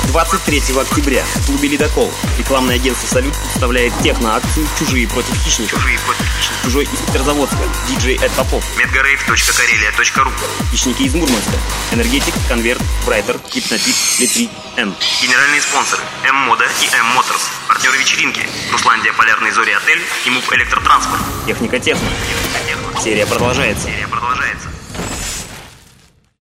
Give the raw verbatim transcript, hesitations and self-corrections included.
двадцать третьего октября в клубе «Ледокол» рекламное агентство «Салют» представляет техно-акцию «Чужие против хищников». Чужие против хищников. Чужой из Петрозаводска, диджей Эд Попов. медгарейв точка карелия точка ру. Хищники из Мурманска, Энергетик, Конверт, Брайтер, Гипнотик, Литри, М. Генеральные спонсоры М-Мода и М-Моторс. Партнеры вечеринки Русландия, Полярные Зори Отель и МУП Электротранспорт. Техника Техно. Серия продолжается. Серия продолжается.